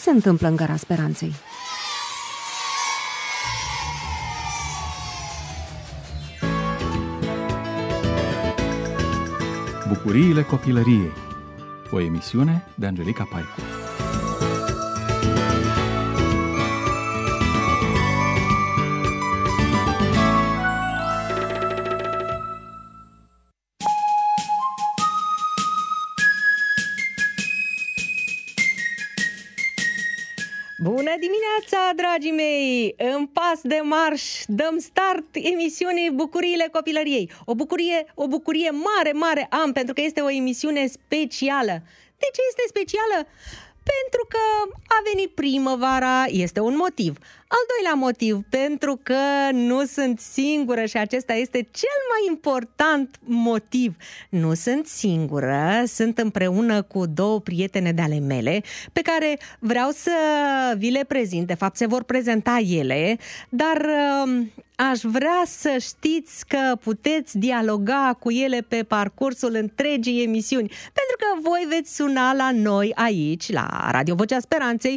se întâmplă în Gara Speranței? Bucuriile copilăriei. O emisiune de Angelica Paicu. Bună dimineața, dragii mei! În pas de marș dăm start emisiunii Bucuriile Copilăriei. O bucurie mare, mare am, pentru că este o emisiune specială. De ce este specială? Pentru că a venit primăvara, este un motiv. Al doilea motiv, pentru că nu sunt singură și acesta este cel mai important motiv. Nu sunt singură, sunt împreună cu două prietene de ale mele pe care vreau să vi le prezint. De fapt, se vor prezenta ele, dar aș vrea să știți că puteți dialoga cu ele pe parcursul întregii emisiuni, pentru că voi veți suna la noi aici, la Radio Vocea Speranței,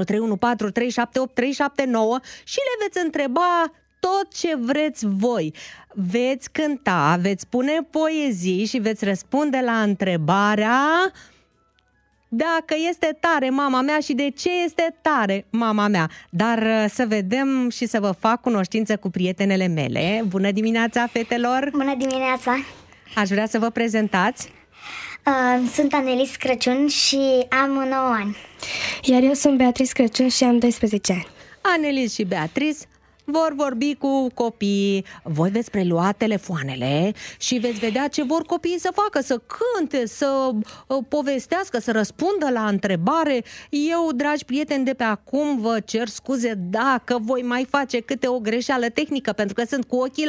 0314378379 și le veți întreba tot ce vreți voi. Veți cânta, veți spune poezii și veți răspunde la întrebarea dacă este tare mama mea și de ce este tare mama mea. Dar să vedem și să vă fac cunoștință cu prietenele mele. Bună dimineața, fetelor! Bună dimineața! Aș vrea să vă prezentați. Sunt Anelis Crăciun și am 9 ani. Iar eu sunt Beatrice Crăciun și am 12 ani. Anelis și Beatrice vor vorbi cu copiii, voi veți prelua telefoanele și veți vedea ce vor copiii să facă, să cânte, să povestească, să răspundă la întrebare. Eu, dragi prieteni, de pe acum vă cer scuze dacă voi mai face câte o greșeală tehnică, pentru că sunt cu ochii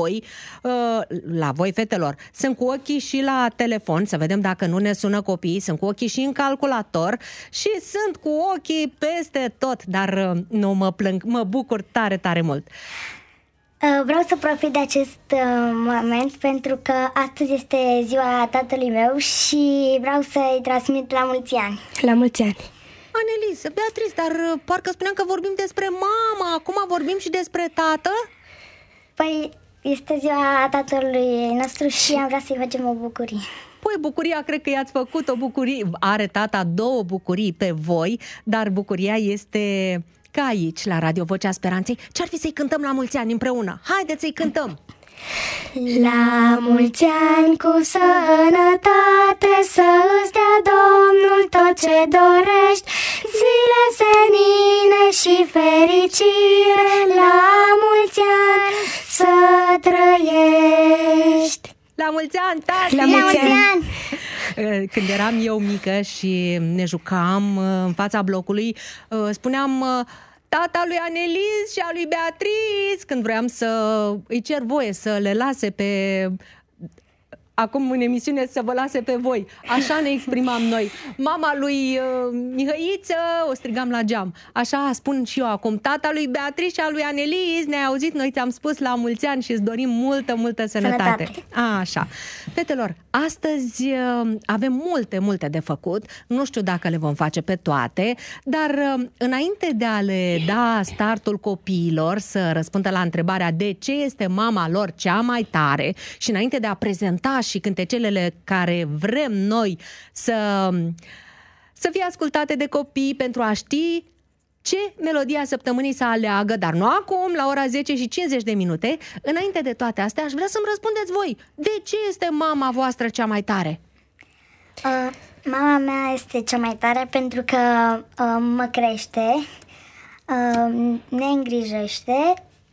la voi, fetelor. Sunt cu ochii și la telefon, să vedem dacă nu ne sună copiii, sunt cu ochii și în calculator și sunt cu ochii peste tot, dar nu mă plâng, mă bucur tare, tare mult. Vreau să profit de acest moment pentru că astăzi este ziua tatălui meu și vreau să-i transmit la mulți ani. La mulți ani! Anelis, Beatrice, dar parcă spuneam că vorbim despre mama, acum vorbim și despre tată? Păi, este ziua tatălui nostru și am vrea să-i facem o bucurie. Păi, bucuria, cred că i-ați făcut o bucurie. Are tata două bucurii pe voi, dar bucuria este ca aici, la Radio Vocea Speranței. Ce-ar fi să-i cântăm la mulți ani împreună? Haideți să-i cântăm! La mulți ani cu sănătate, să-ți dea Domnul tot ce dorești, zile senine și fericire, la mulți ani să trăiești. La mulți ani, tati! La mulți ani! Când eram eu mică și ne jucam în fața blocului, spuneam tata lui Anelis și a lui Beatrice, când vreau să îi cer voie să le lase pe... Acum în emisiune să vă lase pe voi. Așa ne exprimam noi. Mama lui Mihăiță o strigam la geam. Așa spun și eu acum. Tata lui Beatrice și a lui Anelis, ne-ai auzit? Noi ți-am spus la mulți ani și îți dorim multă, multă sănătate. Așa. Fetelor, astăzi avem multe, multe de făcut. Nu știu dacă le vom face pe toate, dar înainte de a le da startul copiilor să răspundă la întrebarea de ce este mama lor cea mai tare și înainte de a prezenta și cântecelele care vrem noi să fie ascultate de copii pentru a ști ce melodia săptămânii să aleagă, dar nu acum, la ora 10 și 50 de minute. Înainte de toate astea, aș vrea să-mi răspundeți voi. De ce este mama voastră cea mai tare? Mama mea este cea mai tare pentru că mă crește, ne îngrijește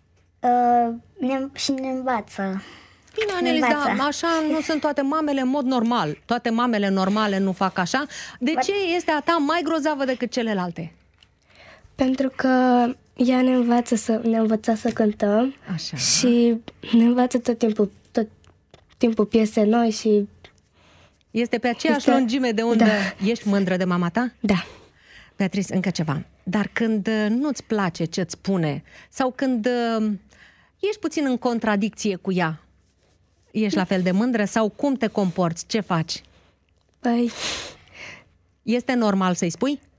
și ne învață. Bine, Anelis, da, așa nu sunt toate mamele în mod normal. Toate mamele normale nu fac așa. De ce este a ta mai grozavă decât celelalte? Pentru că ea ne învață să cântăm. Așa. Și ne învață tot timpul piese noi și... Este pe aceeași lungime de undă. Da. Ești mândră de mama ta? Da. Beatrice, încă ceva. Dar când nu-ți place ce-ți spune sau când ești puțin în contradicție cu ea, ești la fel de mândră sau cum te comporți? Ce faci? Păi... Este normal să-i spui?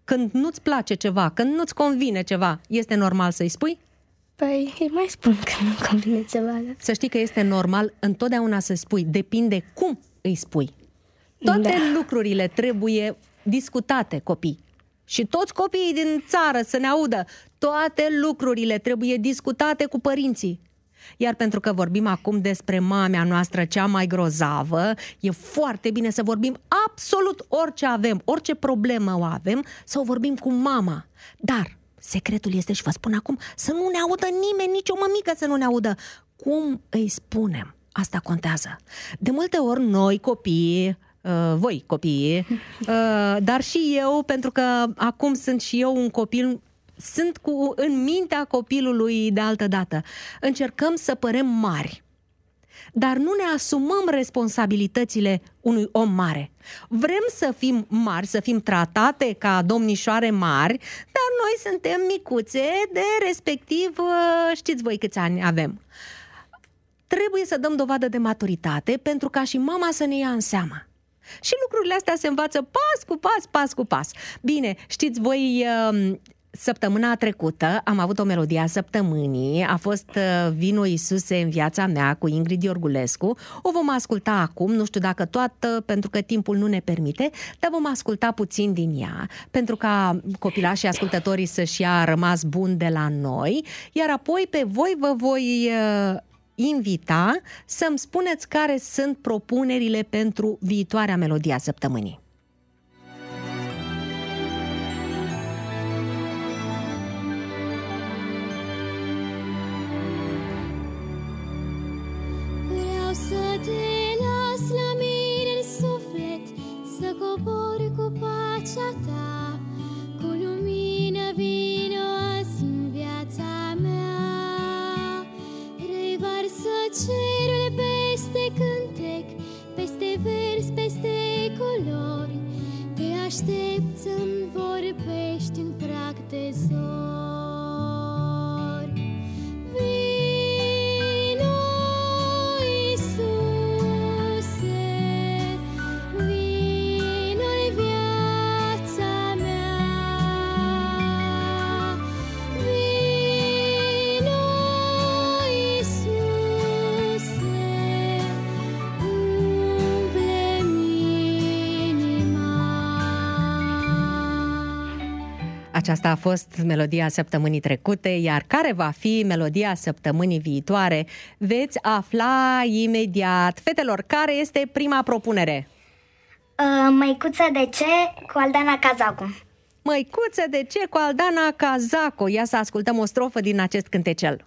Când nu-ți place ceva, când nu-ți convine ceva, este normal să-i spui? Păi îi mai spun că nu convine ceva. Da? Să știi că este normal întotdeauna să spui, depinde cum îi spui. Toate lucrurile trebuie discutate, copii. Și toți copiii din țară să ne audă. Toate lucrurile trebuie discutate cu părinții. Iar pentru că vorbim acum despre mamea noastră cea mai grozavă, e foarte bine să vorbim absolut orice avem, orice problemă o avem, să o vorbim cu mama. Dar secretul este, și vă spun acum, să nu ne audă nimeni, nici o mămică să nu ne audă. Cum îi spunem? Asta contează. De multe ori noi copiii, voi copiii, dar și eu, pentru că acum sunt și eu un copil, sunt în mintea copilului de altă dată. Încercăm să părem mari, dar nu ne asumăm responsabilitățile unui om mare. Vrem să fim mari, să fim tratate ca domnișoare mari, dar noi suntem micuțe, de respectiv, știți voi câți ani avem. Trebuie să dăm dovadă de maturitate pentru ca și mama să ne ia în seamă. Și lucrurile astea se învață pas cu pas, pas cu pas. Bine, știți voi, săptămâna trecută am avut o melodie a săptămânii, a fost Vino Iisuse în viața mea cu Ingrid Iorgulescu. O vom asculta acum, nu știu dacă toată, pentru că timpul nu ne permite, dar vom asculta puțin din ea, pentru ca copilașii ascultătorii să-și ia rămas bun de la noi, iar apoi pe voi vă voi invita să-mi spuneți care sunt propunerile pentru viitoarea melodie a săptămânii. Vreau să te las la mine în suflet, să cobor cu pacea ta, cu lumină vino azi în viața mea. Revarsă cerul peste cântec, peste vers, peste culori. Te aștept să-mi vorbești în prag de zori. Vino, Iisuse, vino în viața mea. Vino, Iisuse, umple-mi inima. Aceasta a fost melodia săptămânii trecute, iar care va fi melodia săptămânii viitoare veți afla imediat. Fetelor, care este prima propunere? Măicuță de ce cu Aldana Cazacu. Măicuță de ce cu Aldana Cazacu. Ia să ascultăm o strofă din acest cântecel.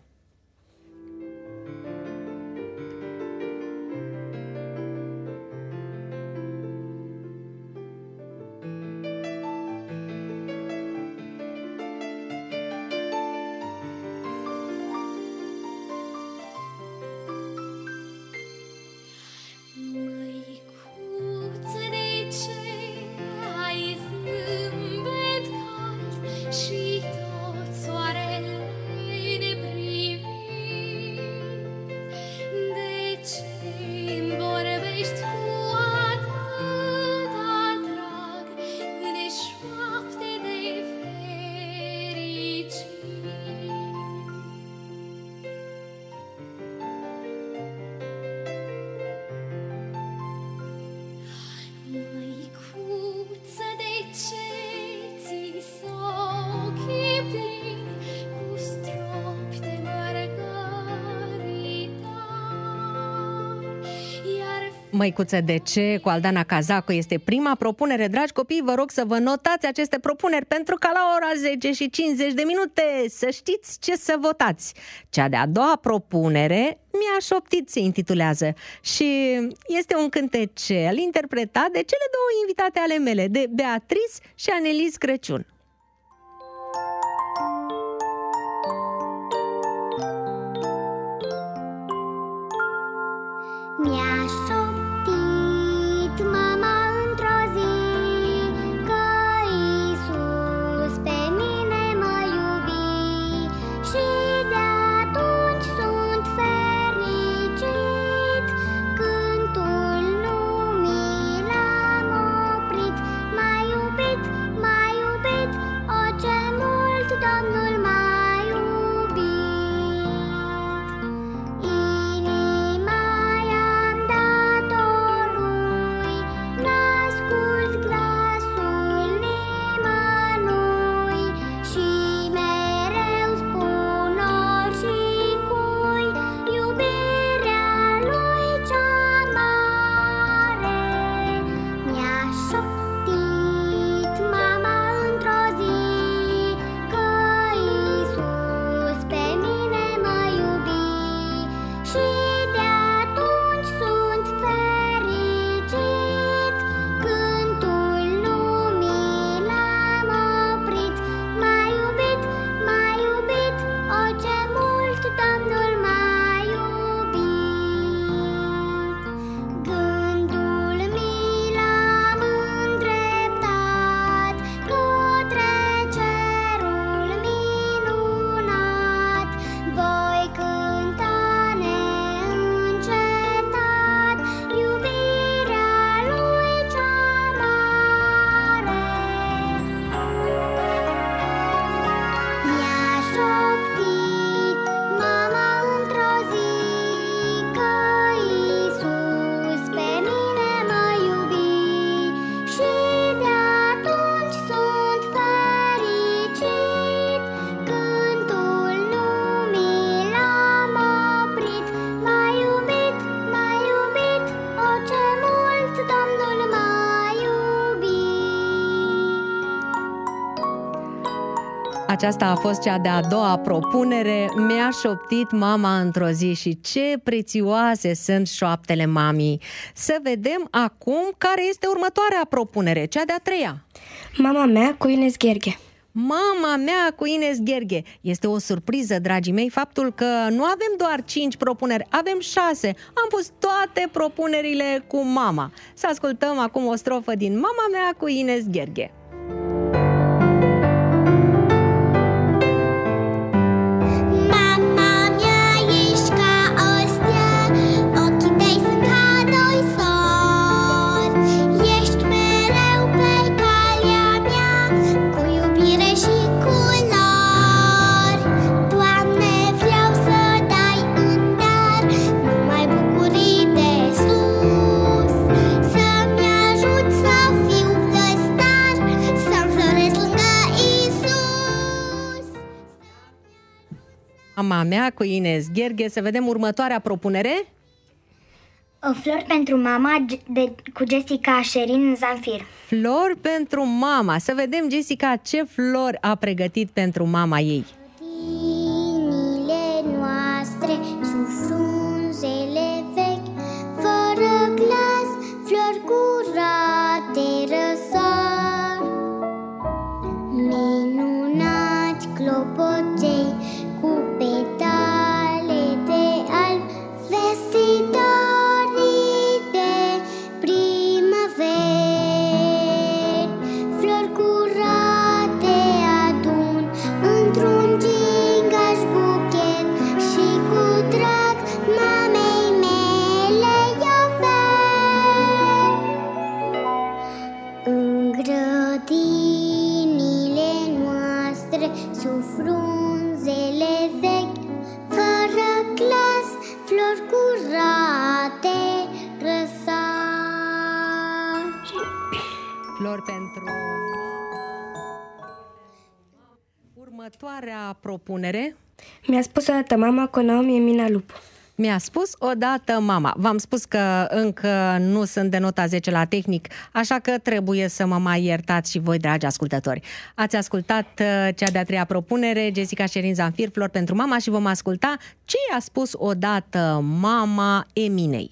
Măicuță, de ce ai zâmbet cald și tot soarele neprivit? De ce îmi vorbești cu atâta drag în șoapte de fericit? Măicuță, de ce ți s-ochii plini cu stropi de mărgăritar? Iar Măicuță de ce cu Aldana Cazacu este prima propunere. Dragi copii, vă rog să vă notați aceste propuneri pentru ca la ora 10:50 să știți ce să votați. Cea de-a doua propunere, Mi-a șoptit se intitulează și este un cântecel interpretat de cele două invitate ale mele, de Beatrice și Anelis Crăciun. Mi-a șoptit mama într-o zi că Iisus pe mine mă iubi și de atunci sunt fericit. Cântul lumii l-am oprit, m-a iubit, m-a iubit, Aceasta a fost cea de-a doua propunere. Mi-a șoptit mama într-o zi și ce prețioase sunt șoaptele mamii. Să vedem acum care este următoarea propunere, cea de-a treia. Mama mea cu Ines Gherghe. Mama mea cu Ines Gherghe. Este o surpriză, dragii mei, faptul că nu avem doar 5 propuneri, avem 6. Am pus toate propunerile cu mama. Să ascultăm acum o strofă din Mama mea cu Ines Gherghe. Mama mea cu Ines Gherghe. Să vedem următoarea propunere. O flor pentru mama cu Jessica Sherin Zamfir. Flori pentru mama. Să vedem, Jessica, ce flori a pregătit pentru mama ei. Dinile noastre sub frunzele vechi, fără glas, flori curate răsar. Minunați clopoței cu petale de alb, vestitorii de primăveri. Flori curate adun într-un gingaș buchet și cu drag mamei mele i-ofer. În grădinile noastre sub frunzele vechi, fără glas, flori curate răsar. Flori pentru... Următoarea propunere. Mi-a spus odată mama cu Naomi Emina Lupu. Mi-a spus odată mama. V-am spus că încă nu sunt de nota 10 la tehnic, așa că trebuie să mă mai iertați și voi, dragi ascultători. Ați ascultat cea de-a treia propunere, Jessica Sherin Zamfir, Flori pentru mama, și vom asculta ce i-a spus odată mama Eminei.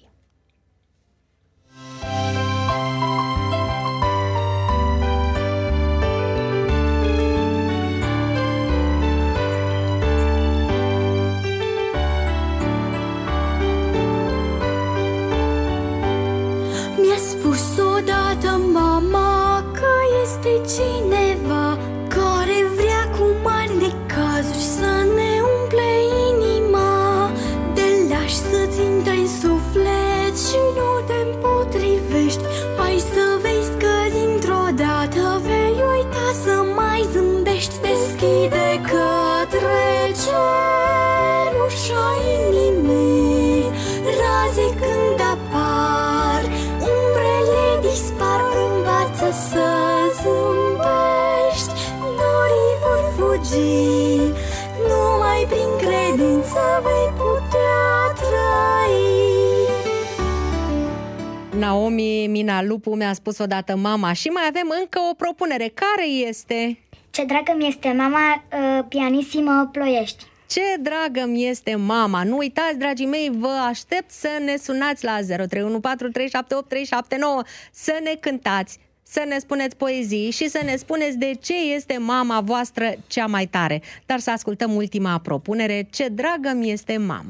Mi-a spus odată mama că este cineva care vrea cu mari necazuri să ne umple inima de lași să-ți intre în suflet și nu te împotrivești. Hai să vezi că dintr-o dată vei uita să mai zâmbești. Deschide către cer ușa inimii, raze când apar, umbrele dispar, învață să zâmbești. Norii vor fugi, numai prin credință vei putea trăi. Naomi Emina Lupu mi-a spus odată mama. Și mai avem încă o propunere. Care este? Ce dragă mi este mama, pianisimo Ploiești. Ce dragă mi este mama! Nu uitați, dragii mei, vă aștept să ne sunați la 0314378379, să ne cântați, să ne spuneți poezii și să ne spuneți de ce este mama voastră cea mai tare. Dar să ascultăm ultima propunere, Ce dragă mi este mama!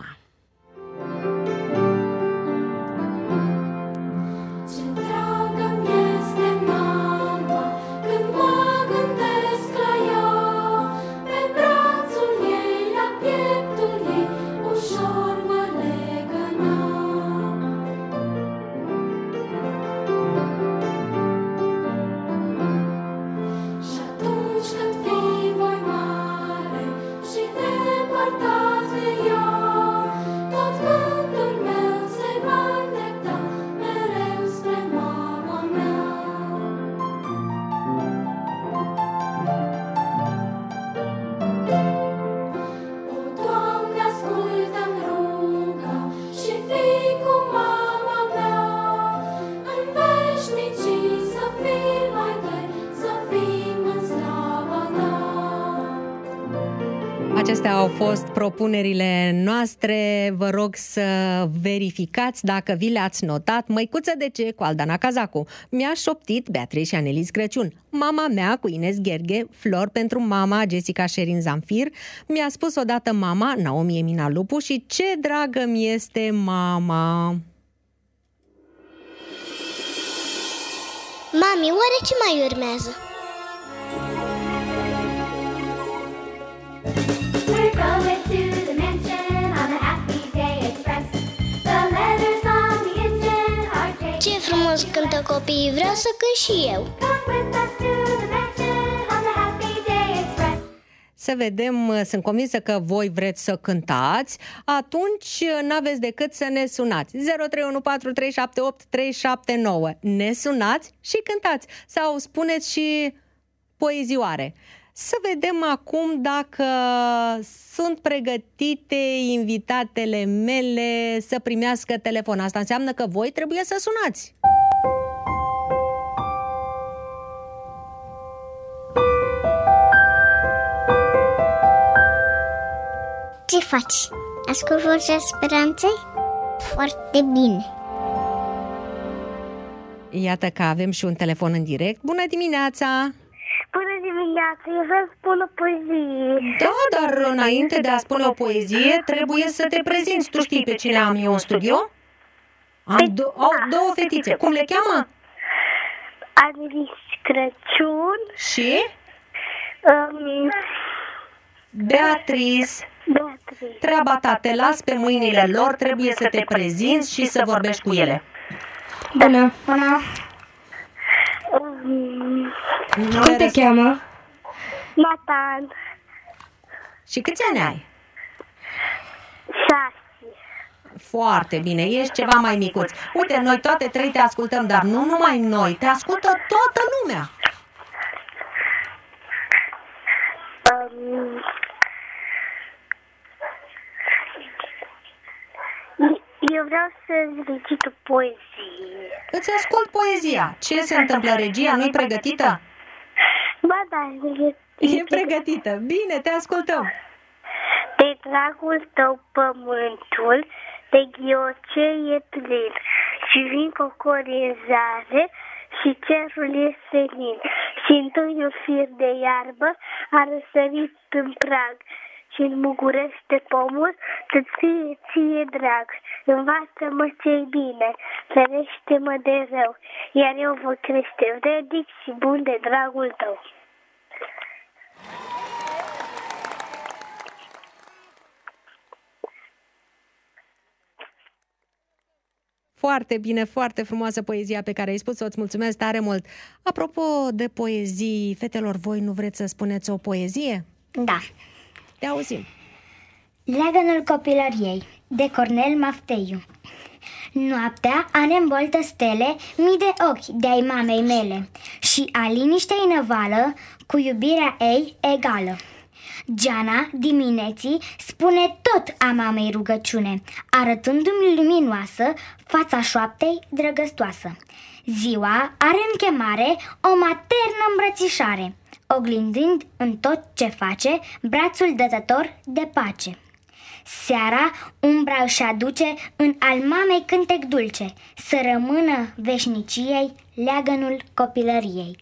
Și depărtat de ea, Acestea au fost propunerile noastre. Vă rog să verificați dacă vi le-ați notat. Măicuță de ce cu Aldana Cazacu. Mi-a șoptit Beatrice și Aneliz Crăciun. Mama mea cu Ines Gherghe, flori pentru mama Jessica Sherin Zamfir. Mi-a spus odată mama Naomi Emina Lupu și ce dragă mi este mama. Mami, oare ce mai urmează? We're going to the mansion on the Happy Day Express. The letters on the engine are changing. Ce frumos cântă copiii, vreau să cânt și eu. Come with us to the mansion on the Happy Day Express. Să vedem, sunt convinsă că voi vreți să cântați, atunci n-aveți decât să ne sunați. 0314378379. Ne sunați și cântați sau spuneți și poezioare. Să vedem acum dacă sunt pregătite invitatele mele să primească telefon. Asta înseamnă că voi trebuie să sunați. Ce faci? Ascult Vocea Speranței? Foarte bine. Iată că avem și un telefon în direct. Bună dimineața! Bună dimineața, eu vreau să spun o poezie. Da, dar înainte de a spune o poezie, trebuie să te prezinți. Tu știi pe cine am eu în studio? Am două fetițe. Cum le cheamă? Aneliz Crăciun Și? Beatrice. Treaba ta, te las pe mâinile lor, trebuie să te prezinți și să vorbești cu ele. Bună! Bună. Cum te cheamă? Nathan. Și câți ani ai? 6. Foarte bine, ești ceva mai micuț. Uite, noi toate trei te ascultăm, dar nu numai noi, te ascultă toată lumea. Eu vreau să-ți recit o poezie. Îți ascult poezia. Ce se întâmplă? Regia nu-i pregătită? Ba da, E pregătită. Bine, te ascultăm. De dragul tău pământul, de ghioce e plin, și vin cocori în zare, și cerul e senin, și întâi un fir de iarbă a răsărit în prag, și înmugurește pomul să-ți fie ție drag. Învață-mă ce-i bine, ferește-mă de rău, iar eu voi crește vrednic și bun de dragul tău. Foarte bine, foarte frumoasă poezia pe care ai spus-o, îți mulțumesc tare mult. Apropo de poezii, fetelor, voi nu vreți să spuneți o poezie? Da. Te auzim. Leagănul copilăriei, de Cornel Mafteiu. Noaptea are în boltă stele, mii de ochi de-ai mamei mele, și a liniștei năvală, cu iubirea ei egală. Geana dimineții spune tot a mamei rugăciune, arătându-mi luminoasă fața șoaptei drăgăstoasă. Ziua are în chemare o maternă îmbrățișare, oglindând în tot ce face brațul dătător de pace. Seara umbra își aduce în al mamei cântec dulce, să rămână veșniciei leagănul copilăriei.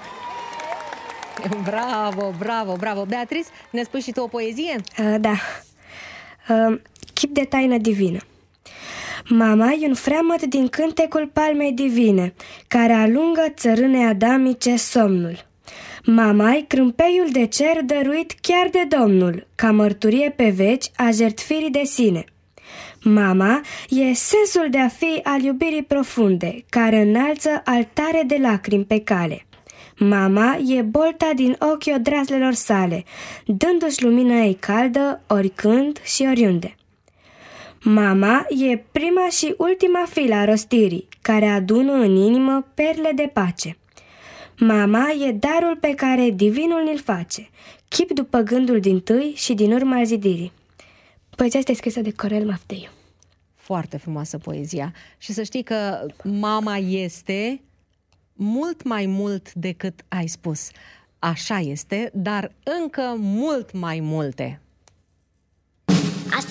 Bravo, bravo, bravo. Beatrice, ne spui și tu o poezie? Da. Chip de taină divină. Mama e un freamăt din cântecul palmei divine, care alungă țărânei adamice somnul. Mama-i crâmpeiul de cer dăruit chiar de Domnul, ca mărturie pe veci a jertfirii de sine. Mama e sensul de a fi al iubirii profunde, care înalță altare de lacrimi pe cale. Mama e bolta din ochii odraslelor sale, dându-și lumina ei caldă oricând și oriunde. Mama e prima și ultima filă a rostirii, care adună în inimă perle de pace. Mama e darul pe care divinul ni-l face, chip după gândul dintâi și din urma al zidirii. Poezia este scrisă de Cornel Mafteiu. Foarte frumoasă poezia. Și să știi că mama este mult mai mult decât ai spus. Așa este, dar încă mult mai multe.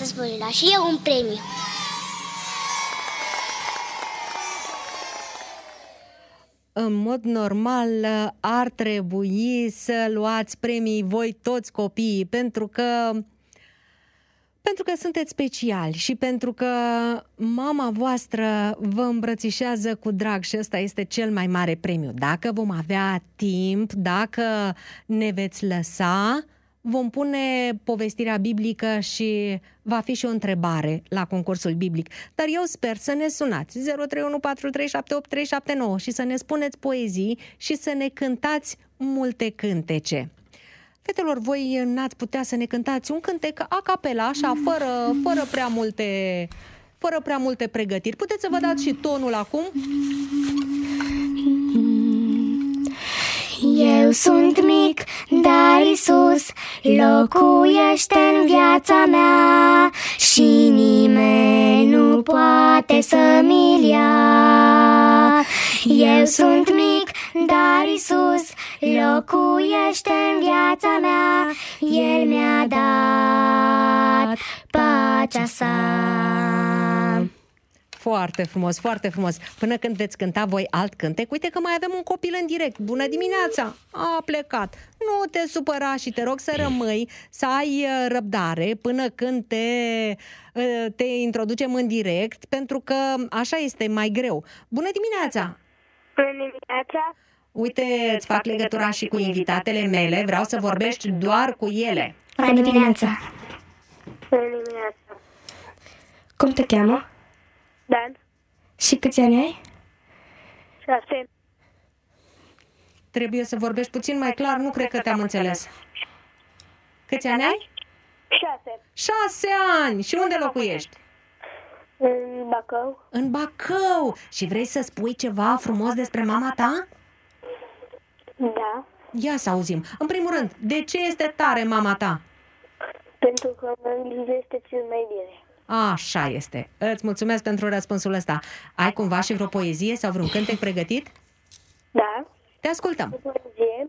războiului și eu un premiu. În mod normal ar trebui să luați premii voi toți copiii, pentru că sunteți speciali și pentru că mama voastră vă îmbrățișează cu drag și ăsta este cel mai mare premiu. Dacă vom avea timp, dacă ne veți lăsa, vom pune povestirea biblică și va fi și o întrebare la concursul biblic. Dar eu sper să ne sunați 03143783789 și să ne spuneți poezii și să ne cântați multe cântece. Fetelor, voi n-ați putea să ne cântați un cântec a capela, așa, fără prea multe pregătiri. Puteți să vă dați și tonul acum? Eu sunt mic, dar Iisus locuiește în viața mea și nimeni nu poate să-mi ia. Eu sunt mic, dar Iisus locuiește în viața mea, El mi-a dat pacea sa. Foarte frumos, foarte frumos. Până când veți cânta voi alt cântec, uite că mai avem un copil în direct. Bună dimineața! A plecat. Nu te supăra și te rog să rămâi, să ai răbdare până când te introducem în direct, pentru că așa este mai greu. Bună dimineața! Bună dimineața! Uite, îți fac legătura și cu invitatele mele. Vreau să vorbești doar cu ele. Bună dimineața! Bună dimineața! Cum te cheamă? Dan, Și câți ani ai? 6, Trebuie să vorbești puțin mai clar, nu cred că te-am înțeles. Câți ani ai? 6, 6 ani! Și unde locuiești? în Bacău. În Bacău! Și vrei să spui ceva frumos despre mama ta? Da, Ia să auzim. În primul rând, de ce este tare mama ta? pentru că mă îngrijește cel mai bine. Așa este. Îți mulțumesc pentru răspunsul ăsta. Ai cumva și vreo poezie sau vreun cântec pregătit? Da, Te ascultăm. poezie.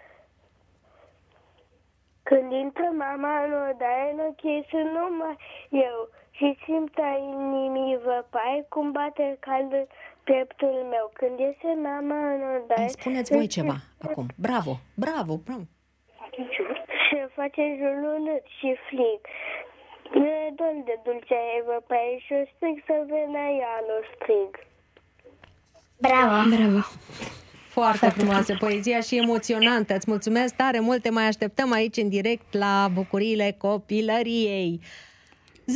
Când intră mama în odaie, în ochii sunt numai eu și simt a inimii văpaie cum bate cald în pieptul meu. Când iese mama în odaie... Îmi spuneți voi ceva acum. Bravo, bravo, bravo. Și face jurul și frig. E dor de dulcea e văpaie și o strig să vină ea, nu strig. Bravo! Bravo! Foarte frumoasă poezia și emoționantă. Îți mulțumesc tare mult. Te mai așteptăm aici în direct la bucuriile copilăriei. 03143783789.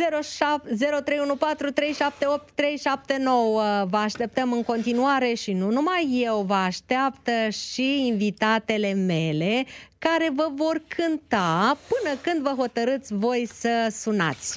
Vă așteptăm în continuare și nu numai eu, vă așteaptă și invitatele mele care vă vor cânta până când vă hotărâți voi să sunați.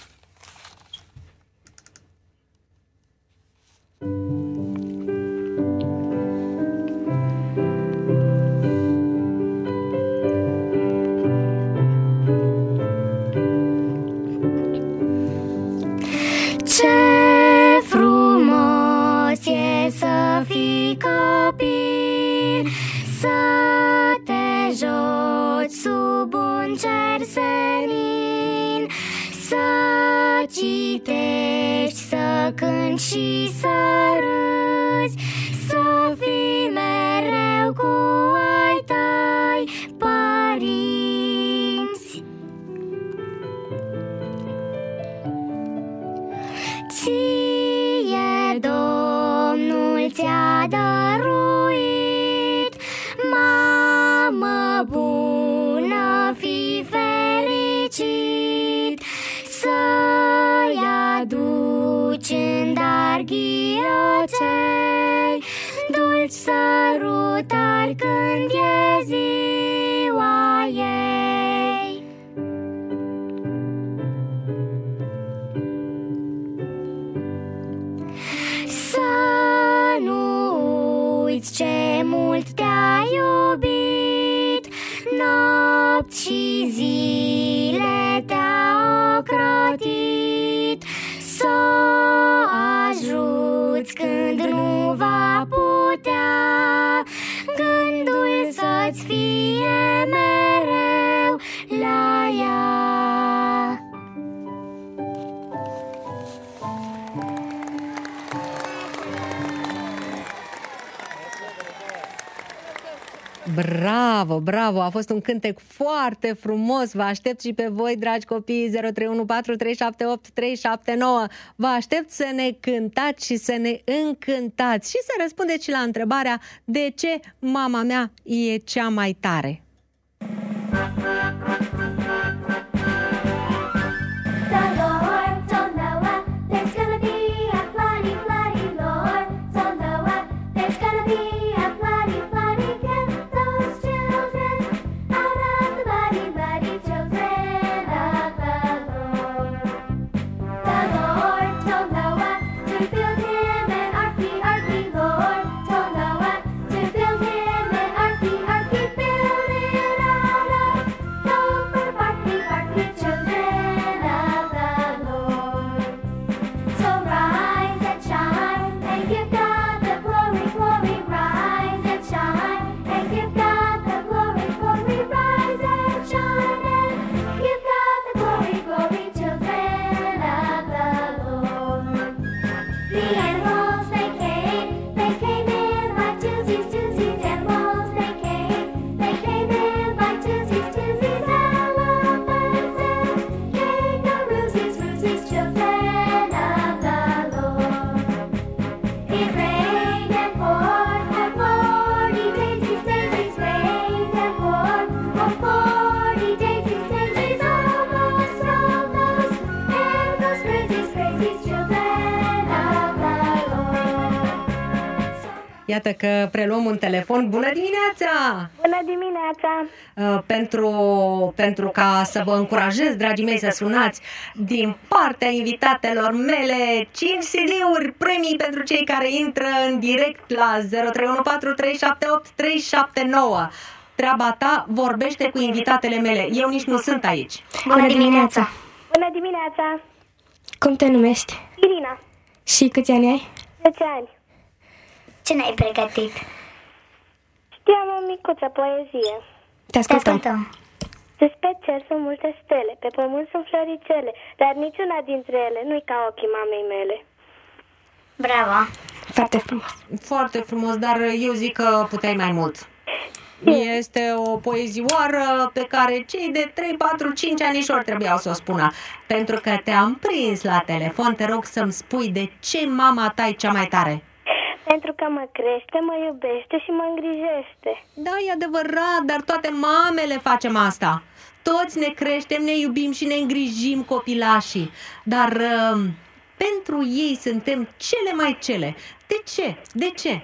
Ce frumos e să fii copil, să te joci sub un cer senin, să citești, să cânti și să râzi, să fii mereu cu ai tăi părinți. Ție Domnul ți-a dăruit, mamă bună, fii fericit, să-i aduci în dar ghiocei dulci sărutări când e ziua ei. Să nu uiți ce mult te-a iubit, nopți și zile te-a ocrotit, să ajuți când nu va putea, gândul să-ți fie mereu la ea. Bravo, bravo! A fost un cântec foarte frumos. Vă aștept și pe voi, dragi copii, 0314378379. Vă aștept să ne cântați și să ne încântați și să răspundeți și la întrebarea de ce mama mea e cea mai tare. The Lord told Noah there's gonna be a floody, floody. Lord told Noah there's gonna be a floody, floody. Get those children out of the muddy, muddy children of the Lord. The Lord told Noah to build him an arky, arky. Lord told Noah to build him an arky, arky. Build it out of gopher, barky, barky children of the Lord. So rise and shine and give God the glory, glory. Rise and shine and give God the glory, glory. Rise and shine and give God the glory, glory. Children of the Lord. The animals they came in by twosies, twosies. Animals they came in by twosies, twosies. Elephants and kangaroosies, roosies. Children of the Lord. It rained and poured for 40 daisies, daisies. Rained and poured for 40 daisies, daisies. Almost all those and those crazies, crazies. Children of the Lord. Iată că preluăm un telefon. Bună dimineața! Bună dimineața! Pentru ca să vă încurajez, dragii mei, să sunați din partea invitatelor mele 5 CD-uri, premii pentru cei care intră în direct la 0314378379. Treaba ta vorbește cu invitatele mele. Eu nici nu sunt aici. Bună dimineața! Bună dimineața! Cum te numești? Irina, Și câți ani ai? 10 ani. Ce n-ai pregătit? Știam o micuță poezie. Te Te ascultăm. ascultăm. Sus pe cer sunt multe stele, pe pământ sunt floricele, dar niciuna dintre ele nu-i ca ochii mamei mele. Bravo! Foarte frumos. Foarte frumos, dar eu zic că puteai mai mult. Este o poezioară pe care cei de 3, 4, 5 anișori trebuiau să o spună. Pentru că te-am prins la telefon, te rog să-mi spui de ce mama ta e cea mai tare. Pentru că mă crește, mă iubește și mă îngrijește. Da, e adevărat, dar toate mamele facem asta. Toți ne creștem, ne iubim și ne îngrijim copilașii. Dar pentru ei suntem cele mai cele. De ce? De ce?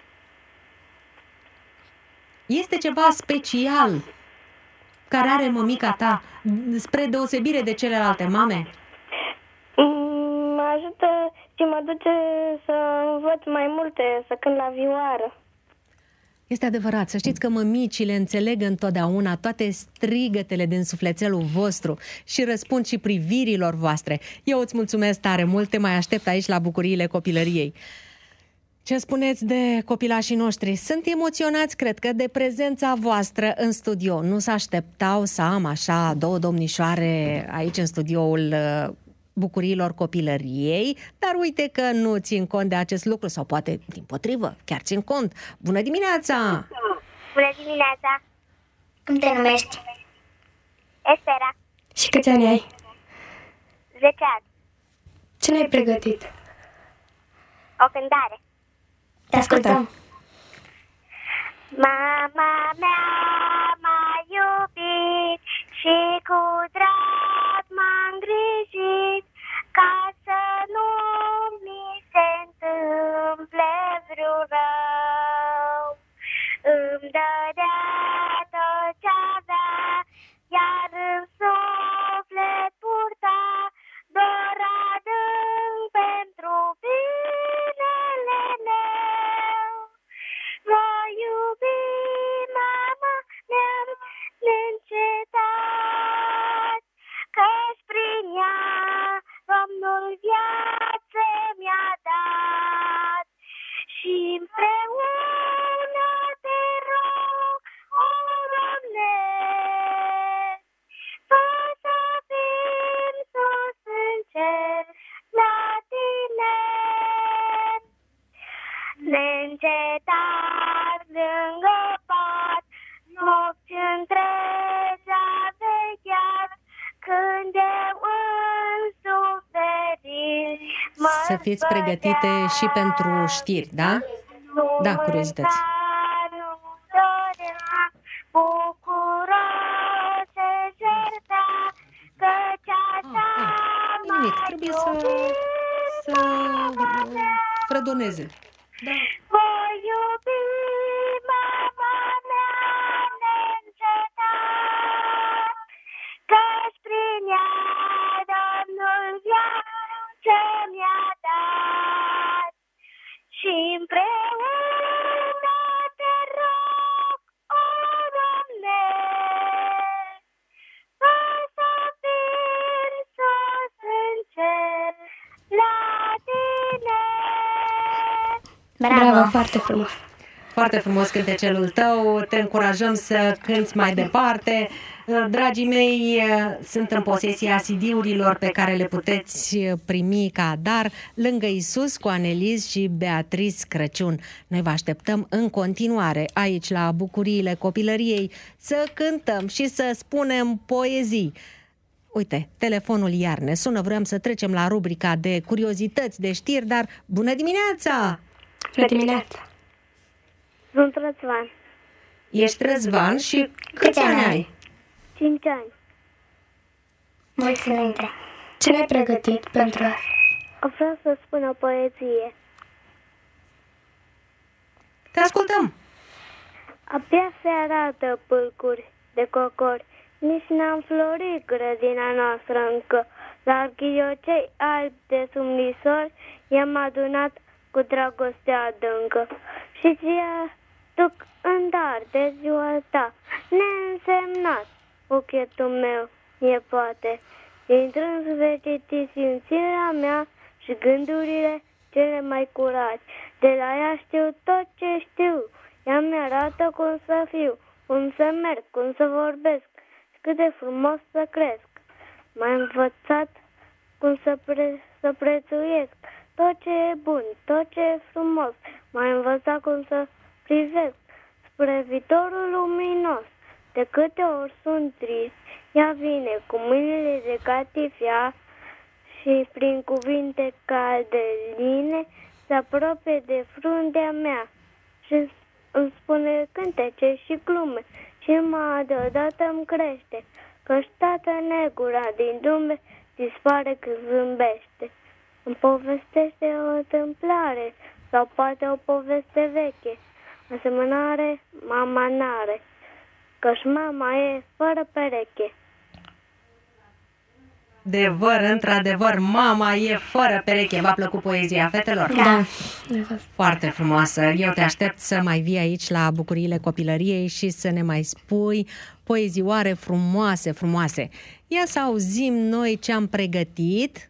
Este ceva special care are mămica ta, spre deosebire de celelalte mame? Mă ajută și mă duce să învăț mai multe, să cânt la vioară. Este adevărat, să știți că mămicile înțeleg întotdeauna toate strigătele din sufletelul vostru și răspund și privirilor voastre. Eu îți mulțumesc tare mult, te mai aștept aici la bucuriile copilăriei. Ce spuneți de copilașii noștri? Sunt emoționați, cred că, de prezența voastră în studio. Nu se așteptau să am așa două domnișoare aici în studioul bucuriilor copilăriei, dar uite că nu țin cont de acest lucru, sau poate dimpotrivă, chiar țin cont. Bună dimineața! Bună dimineața! Cum te numești? Estera, Și câți ani ai? 10 ani, Ce ne-ai pregătit? o cântare. Te ascultăm. Mama mea m-a iubit și cu drag m-a îngrijit ca să nu mi se întâmple vreun rău. Îmi dădea tot ce avea, iar în suflet purta dor adânc pentru binele meu. Voi iubi mama mea neîncetat, că-și prin ea Domnul viață mi-a dat. Și împreună te rog, o să fiți pregătite și pentru știri, da? Da, curiozități. Nimic, trebuie să fredoneze. Da. Voi iubi mama mea neîncetat, că-și prin ea Domnul viață mi-a dat. Și împreună te rog, o Doamne, fă să fim sus în cer la tine. Bravo, foarte frumos. Foarte frumos cântecelul tău, te încurajăm să cânți mai departe. Dragii mei, sunt în posesia CD-urilor pe care le puteți primi ca dar lângă Isus cu Aneliz și Beatrice Crăciun. Noi vă așteptăm în continuare aici la Bucuriile Copilăriei să cântăm și să spunem poezii. Uite, telefonul iar ne sună, vreau să trecem la rubrica de curiozități, de știri, dar bună dimineața! Bună dimineața! Sunt Răzvan, Ești Răzvan și câți ani ai? 5 ani. Mulți înainte. Ce ne-ai pregătit pentru asta? Vreau să spun o poezie. Te ascultăm! Abia se arată pâlcuri de cocori, nici n-am florit grădina noastră încă, dar ghiocei albi de sumnisori i-am adunat cu dragoste adâncă. Și ți-a duc în dar de ziua ta, neînsemnat, buchetul meu e poate, intrând în veciti simțirea mea și gândurile cele mai curate. De la ea știu tot ce știu, ea mi-arată cum să fiu, cum să merg, cum să vorbesc și cât de frumos să cresc. M-a învățat cum să prețuiesc tot ce e bun, tot ce e frumos. M-a învățat cum să privesc spre viitorul luminos. De câte ori sunt trist, ea vine cu mâinile de catifia și prin cuvinte calde line se apropie de fruntea mea și îmi spune cântece și glume și deodată îmi crește, că-și tată negura din dumbe dispare când zâmbește. Îmi povestește o întâmplare sau poate o poveste veche, asemănare mama n-are, că-și mama e fără pereche. Adevăr, într-adevăr, mama e fără pereche. V-a plăcut poezia, fetelor? Da. Foarte frumoasă. Eu te aștept să mai vii aici la Bucuriile Copilăriei și să ne mai spui poezioare frumoase, frumoase. Ia să auzim noi ce am pregătit.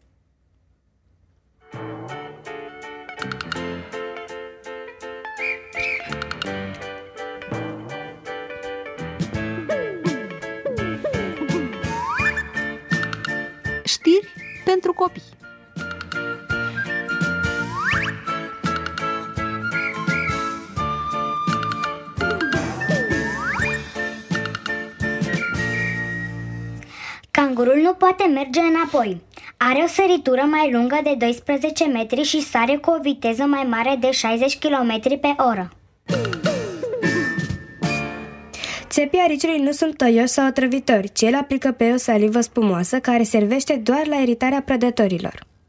Știri pentru copii. Cangurul nu poate merge înapoi. Are o săritură mai lungă de 12 metri și sare cu o viteză mai mare de 60 km pe oră. Țepii ariciului nu sunt tăioși sau otrăvitori, ci el aplică pe ei o salivă spumoasă care servește doar la iritarea prădătorilor.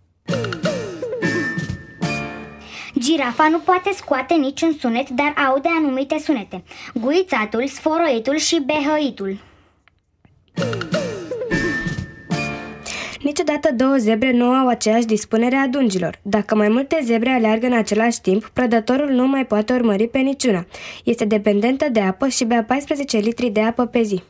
Girafa nu poate scoate niciun sunet, dar aude anumite sunete: guițatul, sforoitul și behăitul. Niciodată două zebre nu au aceeași dispunere a dungilor. Dacă mai multe zebre aleargă în același timp, prădătorul nu mai poate urmări pe niciuna. Este dependentă de apă și bea 14 litri de apă pe zi.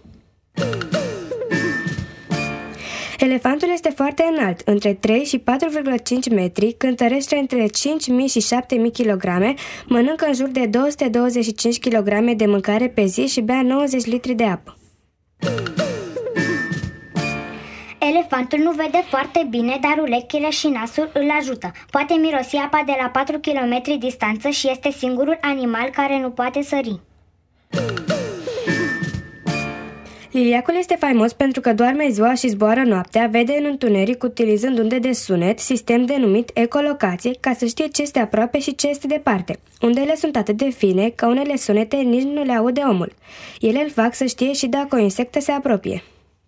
Elefantul este foarte înalt, între 3 și 4,5 metri, cântărește între 5.000 și 7.000 kg, mănâncă în jur de 225 kg de mâncare pe zi și bea 90 litri de apă. Elefantul nu vede foarte bine, dar urechile și nasul îl ajută. Poate mirosi apa de la 4 km distanță și este singurul animal care nu poate sări. Liliacul este faimos pentru că doarme ziua și zboară noaptea, vede în întuneric utilizând unde de sunet, sistem denumit ecolocație, ca să știe ce este aproape și ce este departe. Undele sunt atât de fine că unele sunete nici nu le aude omul. Ele îl fac să știe și dacă o insectă se apropie.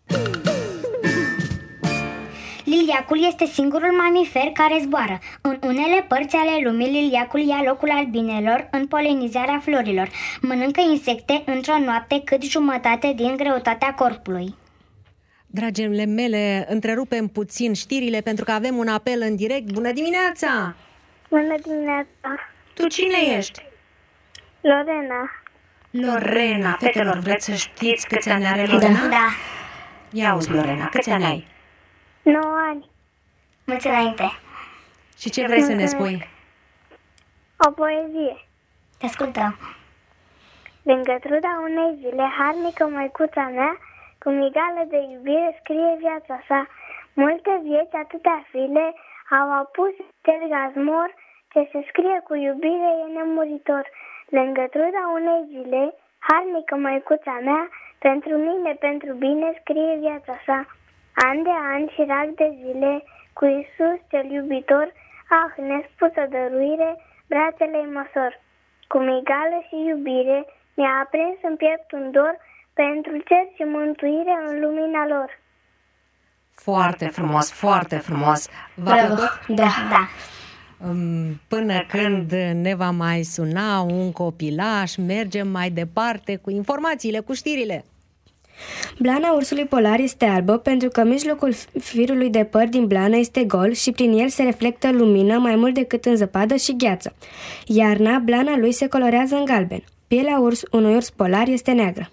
Liliacul este singurul mamifer care zboară. În unele părți ale lumii, liliacul ia locul albinelor în polenizarea florilor. Mănâncă insecte într-o noapte cât jumătate din greutatea corpului. Dragile mele, întrerupem puțin știrile pentru că avem un apel în direct. Bună dimineața! Bună dimineața! Tu cine ești? Lorena. Lorena. Fetelor, vreți să știți câți ani are Lorena? Da. Ia auzi, Lorena, câți ani ai? 9 ani. Mulți înainte. Și ce vrei să ne spui? O poezie. Te ascultăm. Lângă truda unei zile, harnică măicuța mea, cu migală de iubire scrie viața sa. Multe vieți, atâtea file, au apus terga zmor, ce se scrie cu iubire e nemuritor. Lângă truda unei zile, harnică măicuța mea, pentru mine, pentru bine, scrie viața sa. An de an și rag de zile, cu Iisus cel iubitor, ah, nespusă dăruire, brațele-i măsor. Cu migală și iubire, mi-a aprins în piept un dor, pentru cer și mântuire în lumina lor. Foarte frumos, foarte frumos. V-a Bravo. plăcut? Da. Până când ne va mai suna un copilaș, mergem mai departe cu informațiile, cu știrile. Blana ursului polar este albă pentru că mijlocul firului de păr din blană este gol și prin el se reflectă lumină mai mult decât în zăpadă și gheață. Iarna, blana lui se colorează în galben. Pielea unui urs polar este neagră.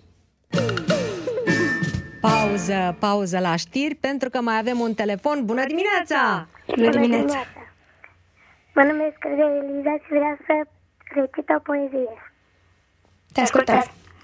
Pauză la știri pentru că mai avem un telefon. Bună dimineața! Bună dimineața! Mă numesc Eliza și vreau să recit o poezie. Te ascultăm!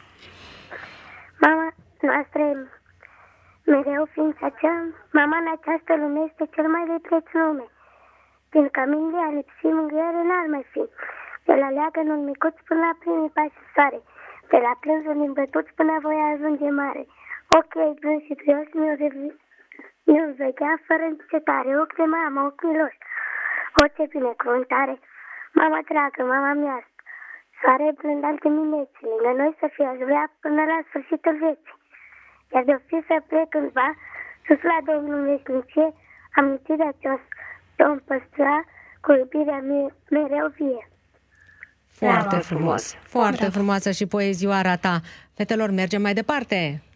Mama noastră, mereu fiind cea, mama în această lume este cel mai de preț nume. Din cămin a lipsit mângâiere n-ar mai fi. De la leagănul micuț până la primii pași în soare. De la plânsul din bătuți până voi ajunge mare. Ochii ei blânzi și trioși mi-o vegea fără încetare. Ochi de mamă, ochi miloși. O, ce binecuvântare! Mama dragă, mama miască, soare blând al dimineții, lângă noi să fie aș vrea până la sfârșitul vieții. Iar de-o fi să plec cândva, sus la Domnul veșnicie, amintirea ce-o vom păstra cu iubirea mereu vie. Foarte frumos, foarte frumoasă și poezioara ta. Fetelor, mergem mai departe.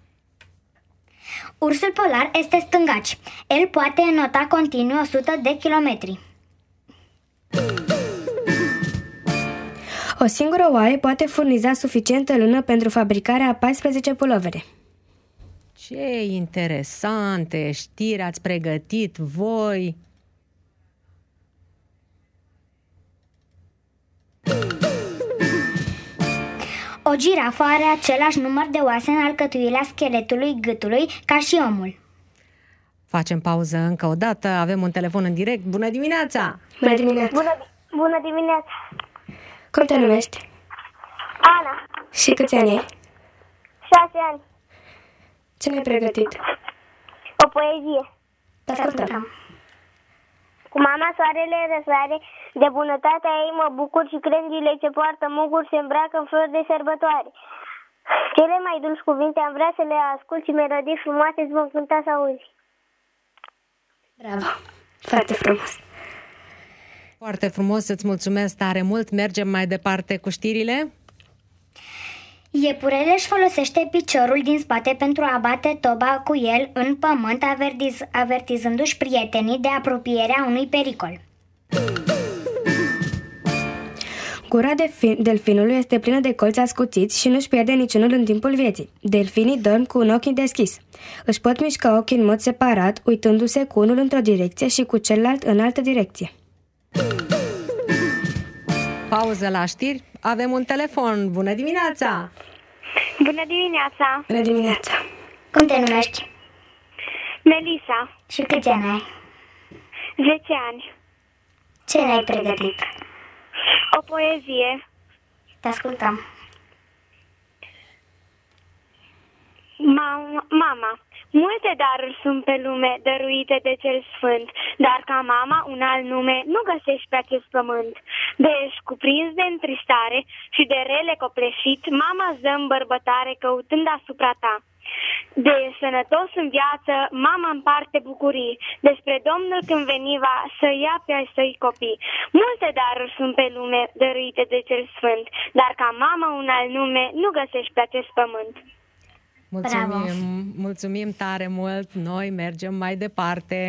Ursul polar este stângaci. El poate înota continuu 100 de kilometri. O singură oaie poate furniza suficientă lână pentru fabricarea a 14 pulovere. Ce interesante știri ați pregătit voi! O girafă are același număr de oase în alcătuirea scheletului gâtului ca și omul. Facem pauză încă o dată, avem un telefon în direct. Bună dimineața! Bună dimineața! Bună dimineața! Cum te numești? Ana, Și câți ani ai? 6 ani. Ce ne-ai pregătit? O poezie. Te ascultăm! Cu mama soarele răsare, de bunătatea ei mă bucur și crengile ce poartă muguri se îmbracă în flori de sărbătoare. Cele mai dulci cuvinte am vrea să le ascult și melodii frumoase îți vom cânta să auzi. Bravo! Foarte frumos! Foarte frumos, îți mulțumesc tare mult. Mergem mai departe cu știrile. Iepurele își folosește piciorul din spate pentru a bate toba cu el în pământ, avertizându-și prietenii de apropierea unui pericol. Gura delfinului este plină de colți ascuțiți și nu-și pierde niciunul în timpul vieții. Delfinii dorm cu un ochi deschis. Își pot mișca ochii în mod separat, uitându-se cu unul într-o direcție și cu celălalt în altă direcție. Pauză la știri. Avem un telefon. Bună dimineața! Bună dimineața! Bună dimineața! Cum te numești? Melisa, Și câți ani ai? 10 ani. Ce ne-ai pregătit? O poezie. Te ascultăm. Mama, multe daruri sunt pe lume dăruite de cel sfânt, dar ca mama un alt nume nu găsești pe acest pământ. De ești cuprins de întristare și de rele copleșit, mama îți dă îmbărbătare căutând asupra ta. De ești sănătos în viață, mama împarte bucurii, despre Domnul când veni va să ia pe ai săi copii. Multe daruri sunt pe lume dăruite de cel sfânt, dar ca mama un alt nume nu găsești pe acest pământ. Mulțumim tare mult, noi mergem mai departe.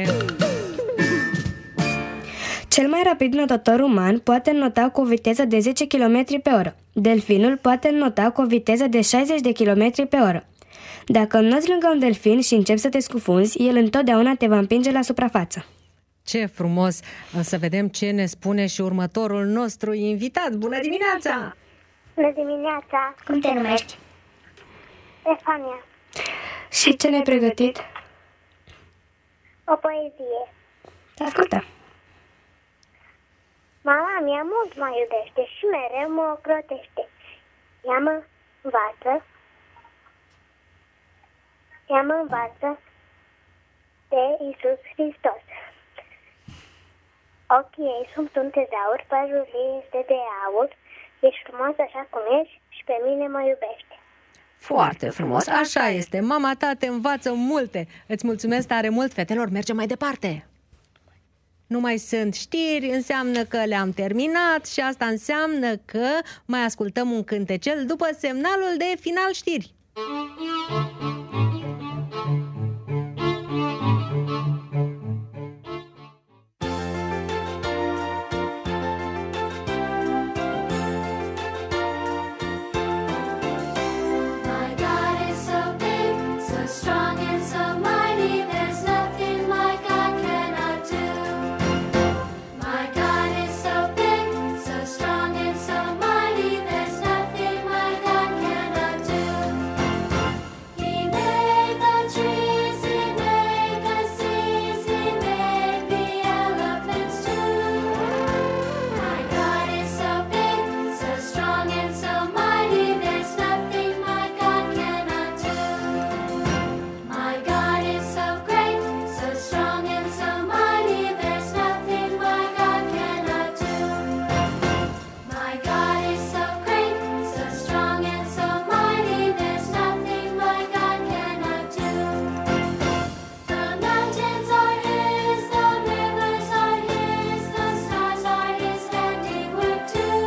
Cel mai rapid notător uman poate înnota cu o viteză de 10 km pe oră. Delfinul poate înnota cu o viteză de 60 de km pe oră. Dacă înnoți lângă un delfin și începi să te scufunzi, el întotdeauna te va împinge la suprafață. Ce frumos! Să vedem ce ne spune și următorul nostru invitat. Bună dimineața! Bună dimineața! Cum te numești? Stefania. Și ce ne-ai pregătit? O poezie. Te ascultă! Mama mea mult mă iubește și mereu mă ocrotește. Ea mă învață de Iisus Hristos. Ochii ei sunt un tezaur, părul ei este de aur. Ești frumos așa cum ești și pe mine mă iubește. Foarte frumos, așa este. Mama ta te învață multe. Îți mulțumesc tare mult, fetelor, mergem mai departe. Nu mai sunt știri, înseamnă că le-am terminat și asta înseamnă că mai ascultăm un cântecel după semnalul de final știri. My God is so big, so strong and so mighty, there's nothing my God cannot do. My God is so big, so strong and so mighty, there's nothing my God cannot do. He made the trees, He made the seas, He made the elephants too. My God is so big, so strong and so mighty, there's nothing my God cannot do. My God is so great, so strong and so mighty, there's nothing my God cannot do. My God is so great, so strong and so mighty, there's nothing my God cannot do. The mountains are His, the rivers are His, the stars are His handiwork too.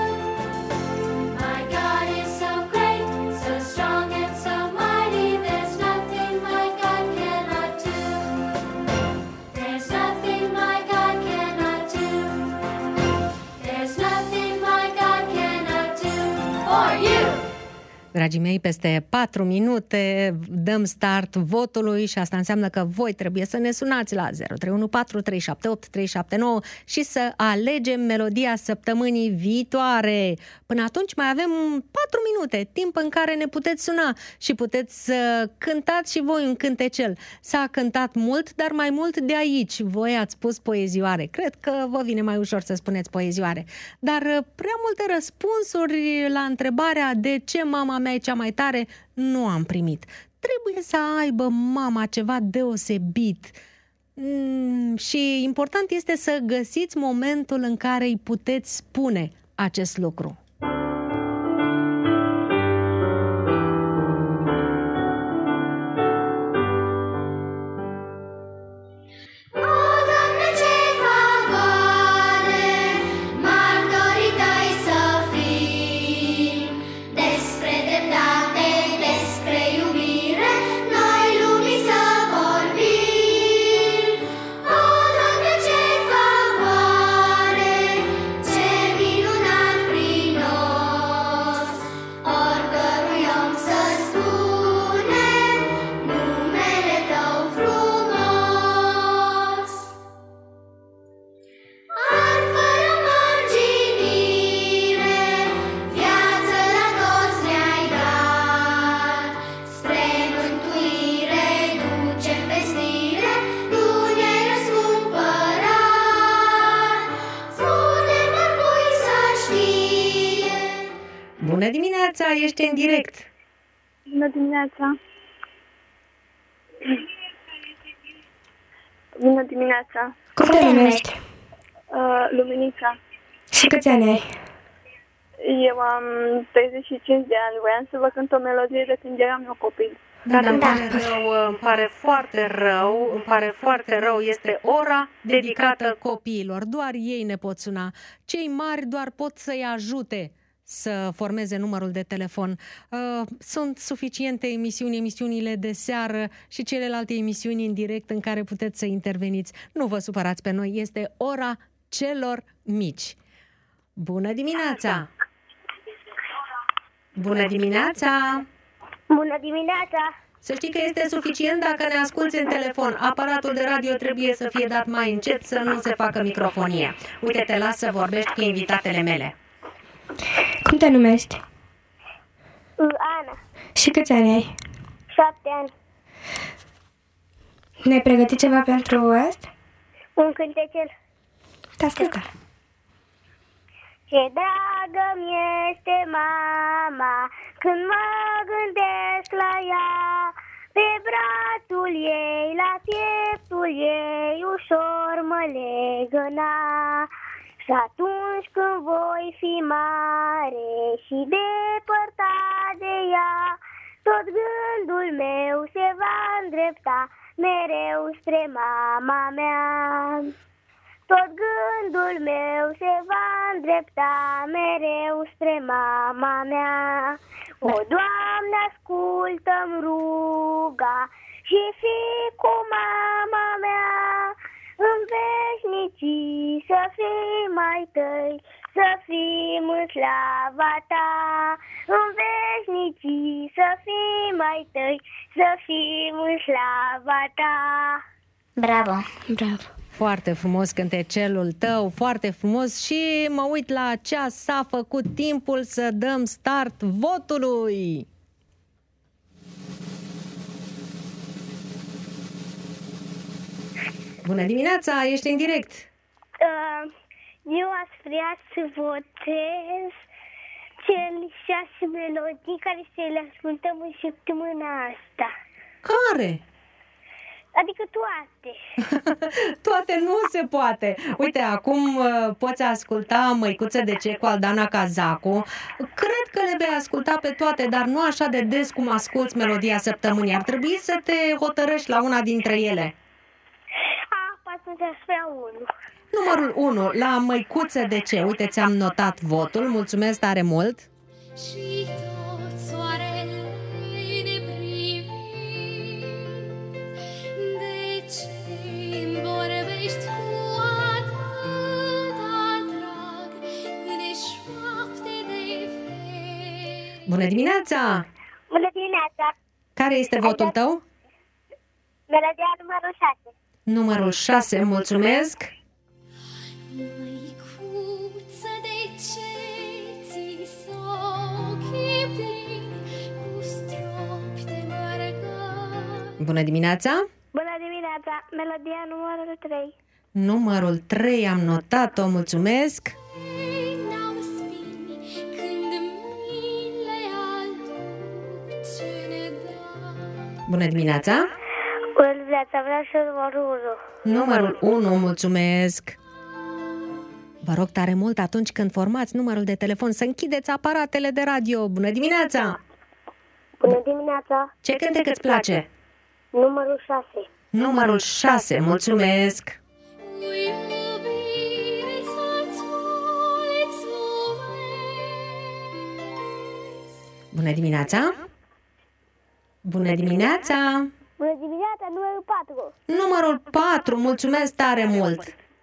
My God is so great, so strong and so mighty, there's nothing my God cannot do. There's nothing my God cannot do. There's nothing my God cannot do for you. Dragii mei, peste 4 minute dăm start votului și asta înseamnă că voi trebuie să ne sunați la 0314 378 379 și să alegem melodia săptămânii viitoare. Până atunci mai avem 4 minute, timp în care ne puteți suna și puteți să cântați și voi un cântecel. S-a cântat mult, dar mai mult de aici. Voi ați spus poezioare. Cred că vă vine mai ușor să spuneți poezioare. Dar prea multe răspunsuri la întrebarea de ce mama mea e cea mai tare nu am primit. Trebuie să aibă mama ceva deosebit. Și important este să găsiți momentul în care îi puteți spune acest lucru. O, Doamne, ce favoare, martorii Tăi să fim, despre dreptate, despre iubire, noi lumii să vorbim. O, Doamne, ce favoare, ce minunat prin nos, oricărui om să spunem numele Tău frumos. Ar fără mărginire, viață la toți ne-ai dat, spre mântuire ducem vestire, Tu ne-ai răscumpărat. Spune-mă cui să știe. Bună dimineața, ești în direct. Bună dimineața! Bună dimineața! Cum te numești? Luminița. Și câți ani ai? Eu am 35 de ani. Voiam să vă cânt o melodie de când eram eu copil. Dar îmi pare foarte rău, este ora dedicată copiilor. Doar ei ne pot suna. Cei mari doar pot să-i ajute să formeze numărul de telefon. Sunt suficiente emisiunile de seară și celelalte emisiuni în direct în care puteți să interveniți. Nu vă supărați pe noi, este ora celor mici. Bună dimineața! Bună dimineața! Bună dimineața! Să știi că este suficient dacă ne asculți în telefon. Aparatul de radio trebuie să fie dat mai încet, să nu se facă microfonie. Uite, te las să vorbești cu invitatele mele. Cum te numești? Ana, Și câți ani ai? 7 ani. Ne-ai pregătit ceva pentru asta? Un cântecel. Te ascultă. Ce dragă mi este mama când mă gândesc la ea. Pe brațul ei, la pieptul ei, ușor mă legăna. Și atunci când voi fi mare și depărtat de ea, tot gândul meu se va îndrepta mereu spre mama mea. Tot gândul meu se va îndrepta mereu spre mama mea. O, Doamne, ascultă-mi ruga și fii cu mama mea. În veșnicii să fim ai tăi, să fim în slava ta. În veșnicii să fim ai tăi, să fim în slava ta. Bravo! Bravo! Foarte frumos cântecelul tău, foarte frumos și mă uit la ceas, s-a făcut timpul să dăm start votului. Bună dimineața, ești în direct. Eu aș vrea să votez cele 6 melodii care să le ascultăm în săptămâna asta. Care? Adică toate. Toate nu se poate. Uite, acum poți asculta Măicuță de ce cu Aldana Cazacu. Cred că le vei asculta pe toate, dar nu așa de des cum asculți melodia săptămânii. Ar trebui să te hotărăști la una dintre ele. Atunci aș vrea 1. Numărul 1, la Măicuță de ce. Uite, ți-am notat votul. Mulțumesc tare mult. Și tot soarele ne privești. De ce-mi vorbești cu atâta drag în șoapte de feri? Bună dimineața! Bună dimineața! Care este votul tău? Melodia numărul 6. Numărul 6, mulțumesc. Măicuță, de ce ți ochii plini cu stropi de mărgări? Bună dimineața! Bună dimineața! Melodia numărul 3. Numărul 3, am notat-o, mulțumesc. N-au spini când mi le aduce nedar. Bună dimineața! Bună dimineața! Vreau să numărul 1. Numărul 1, mulțumesc. Vă rog tare mult, atunci când formați numărul de telefon, să închideți aparatele de radio. Bună dimineața! Bună dimineața! Ce cântec îți place? Numărul 6. Numărul 6, mulțumesc. Cu iubire să-ți mulțumesc. Bună dimineața! Bună dimineața! Bună dimineața! Numărul 4. Numărul 4, mulțumesc tare mult.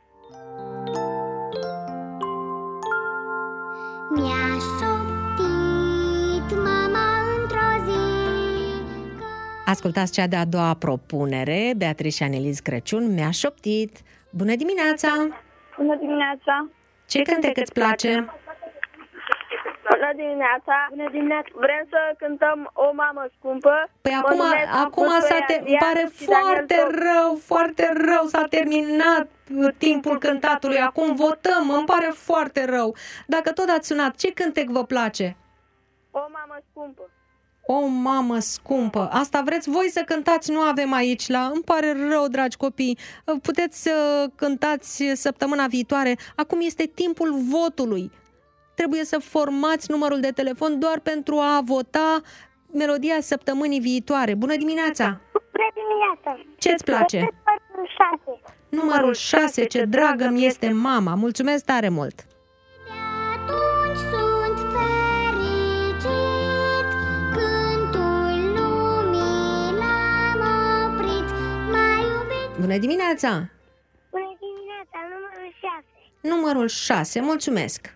Mi-a șoptit mama într-o zi că... Ascultați cea de-a doua propunere, Beatrice și Aneliz Crăciun, Mi-a șoptit. Bună dimineața! Bună dimineața! Ce cântec îți place? Bună dimineața! Bună dimineața! Vrem să cântăm O mamă scumpă. Păi Mă acum numesc îmi pare și Daniel foarte rău, s-a terminat timpul cântatului, acum votăm, îmi pare foarte rău. Dacă tot ați sunat, ce cântec vă place? O mamă scumpă. O, mamă scumpă, asta vreți voi să cântați, nu avem aici la... Îmi pare rău, dragi copii, puteți să cântați săptămâna viitoare. Acum este timpul votului. Trebuie să formați numărul de telefon doar pentru a vota melodia săptămânii viitoare. Bună dimineața! Bună dimineața! Ce-ți place? Numărul 6. Numărul 6, ce dragă mi este mama. Mulțumesc tare mult! Atunci sunt fericit, cântul lumii l-am oprit, m-ai iubit. Bună dimineața! Bună dimineața, numărul 6. Numărul 6, mulțumesc!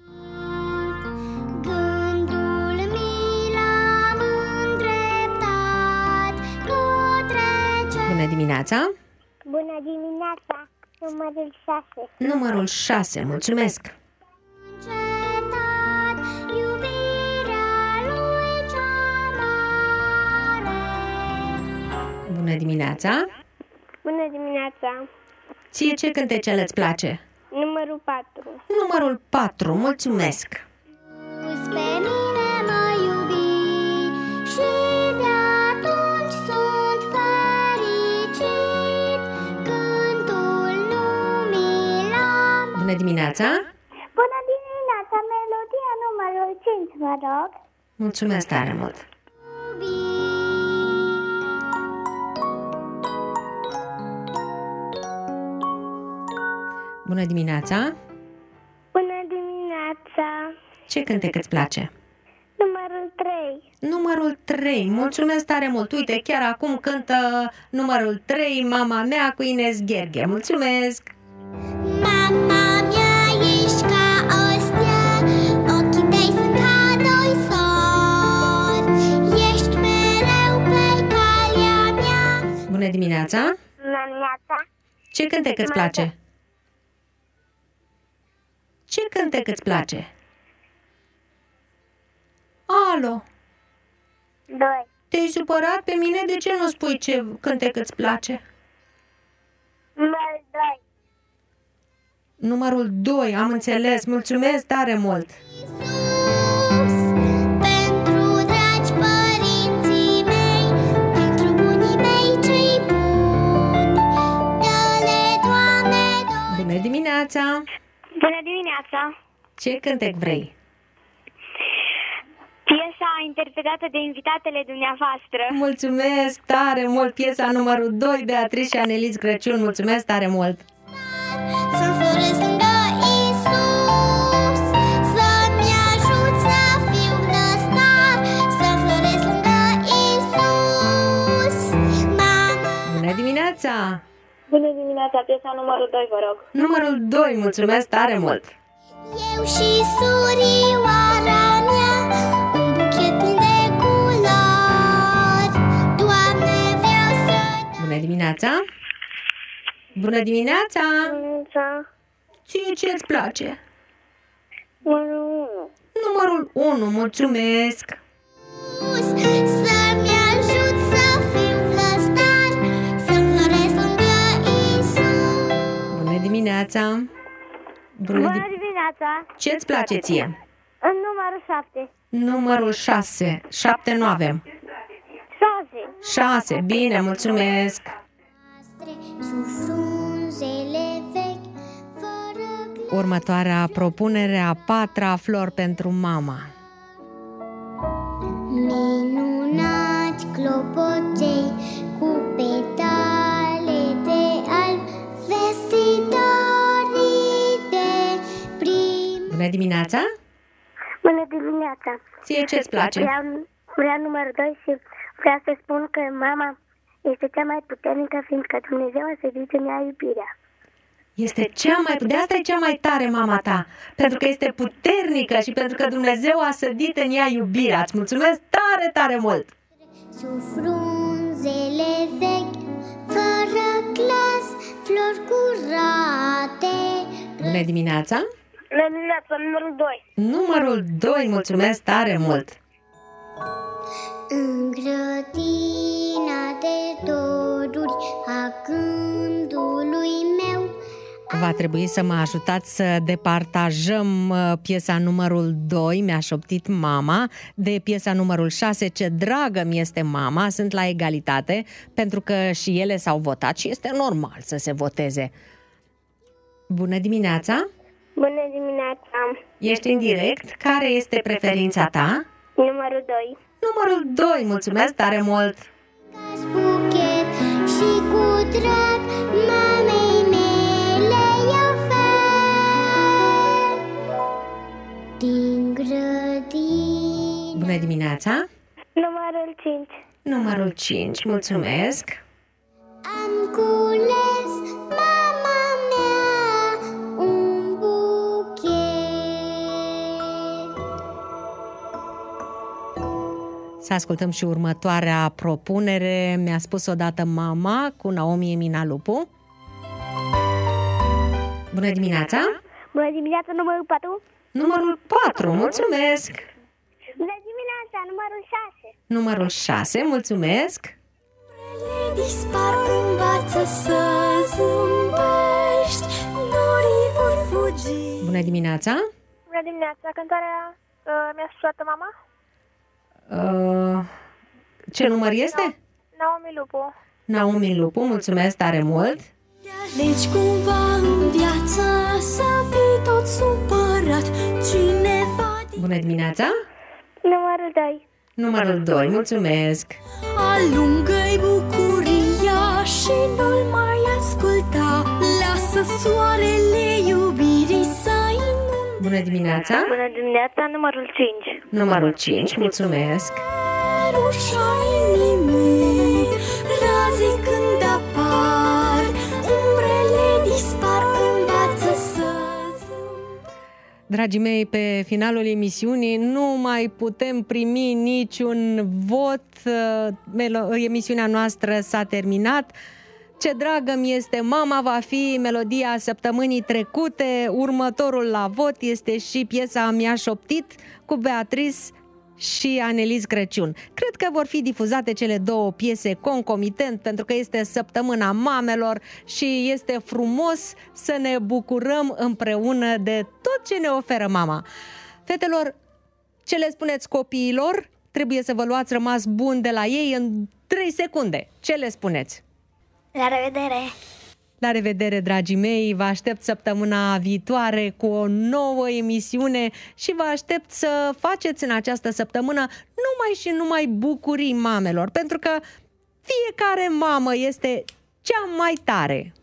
Gândul mi l-am îndreptat către cer. Bună dimineața! Bună dimineața, numărul 6. Numărul 6, mulțumesc! Încetat iubirea lui cea mare. Bună dimineața! Bună dimineața, Ție ce cântecel îți place? numărul 4. Numărul 4, mulțumesc! Pe mine mă iubi și de atunci sunt fericit, cântul lumii l-am. Bună dimineața! Bună dimineața, melodia numărul 5, vă rog. Mulțumesc tare mult! Bună dimineața! Bună dimineața, Ce cântec îți place? numărul 3. Numărul 3, mulțumesc tare mult! Uite, chiar acum cântă numărul 3, Mama mea cu Ines Gherghe. Mulțumesc! Mama mea, ești ca o stea, ochii tăi sunt ca doi sori, ești mereu pe calea mea. Bună dimineața! Bună dimineața, Ce cântec îți place? Ce cântec îți place? Alo! 2. Te-ai supărat pe mine? De ce nu spui ce cântec îți place? Numărul 2. Numărul 2, am înțeles. Mulțumesc tare mult! Iisus, pentru dragi părinții mei, pentru bunii mei cei buni, dă-le, Doamne, Bună dimineața! Bună dimineața, Ce cântec vrei? piesa interpretată de invitatele dumneavoastră. Mulțumesc tare mult! Piesa numărul 2, Beatrice și Anelis Crăciun. Mulțumesc tare mult! să înfloresc lângă Iisus, să-mi ajut să fiu năstar, să înfloresc lângă Iisus, mama. Bună dimineața! Bună dimineața, piesa numărul 2, vă rog. Numărul 2, mulțumesc tare mult! Eu și surioara mea, un buchet plin de culori, Doamne, vreau să... Bună dimineața! Bună dimineața! Ție ce îți place? Numărul 1. Numărul 1, mulțumesc! Să-mi ajut să fiu flăstar, să înfloresc lângă Iisus. Bună dimineața! Bună dimineața, Ce îți place ție? în numărul 7. Numărul 6, 7 nu avem. 6. 6, bine, mulțumesc! Sub frunzele vechi, fără Următoarea propunere, a 4-a, Flori pentru mama. minunați clopoței cu petale de alb, vestitorii de prim. Bună dimineața! Bună dimineața. Ție ce îți place? Vreau numărul 2 și vreau să spun că mama este cea mai puternică, fiindcă Dumnezeu a sădit în ea iubirea. Este cea mai, de asta e cea mai tare mama ta, pentru că este puternică și pentru că Dumnezeu a sădit în ea iubirea. Îți mulțumesc tare, tare mult! Sub frunzele vechi, fără clas, flori curate. Bună dimineața! Bună dimineața, numărul 2. Numărul 2, mulțumesc tare mult! În grădina de doruri a gândului meu Va trebui să mă ajutați să departajăm piesa numărul 2, Mi-a șoptit mama, de piesa numărul 6, Ce dragă mi este mama. Sunt la egalitate, pentru că și ele s-au votat și este normal să se voteze. Bună dimineața! Bună dimineața! Ești în direct. Care este preferința ta? Numărul 2. Numărul 2, mulțumesc tare mult! Buchet și cu drag mamei mele i-ofer din grădină. Bună dimineața! Numărul 5. Numărul 5, mulțumesc! Am cules, mama mea, un buchet. Să ascultăm și următoarea propunere. Mi-a spus odată mama, cu Naomi Emina Lupu. Bună dimineața! Bună dimineața, numărul 4. Numărul 4, mulțumesc! Bună dimineața, numărul 6. Numărul 6, mulțumesc! Dispar, învață să zâmbești, norii vor fugi. Bună dimineața! Bună dimineața, cântarea mi-a spus toată mama. Ce număr este? Naomi Lupu. Naomi Lupu, mulțumesc tare mult! Deci cumva în viață să fii tot supărat, cineva Bună dimineața! Numărul 2. Numărul 2, mulțumesc! alungă-i bucuria și nu-l mai asculta. Lasă soarele iubirii să inunde. Bună dimineața! Bună dimineața, numărul 5. Numărul 5, mulțumesc! Ușa inimii, raze când apar, umbrele dispar, învață să Dragii mei, pe finalul emisiunii nu mai putem primi niciun vot. Emisiunea noastră s-a terminat. Ce dragă mi este mama va fi melodia săptămânii trecute. Următorul la vot este și piesa Mi-a șoptit cu Beatrice și Aneliz Crăciun. Cred că vor fi difuzate cele două piese concomitent, pentru că este săptămâna mamelor și este frumos să ne bucurăm împreună de tot ce ne oferă mama. Fetelor, ce le spuneți copiilor? Trebuie să vă luați rămas bun de la ei în 3 secunde. Ce le spuneți? La revedere! La revedere, dragii mei, vă aștept săptămâna viitoare cu o nouă emisiune și vă aștept să faceți în această săptămână numai și numai bucurii mamelor, pentru că fiecare mamă este cea mai tare.